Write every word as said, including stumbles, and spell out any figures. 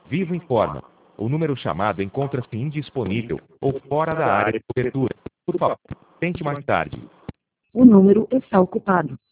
Vivo informa. O número chamado encontra-se indisponível ou fora da área de cobertura. Por favor, tente mais tarde. O número está ocupado.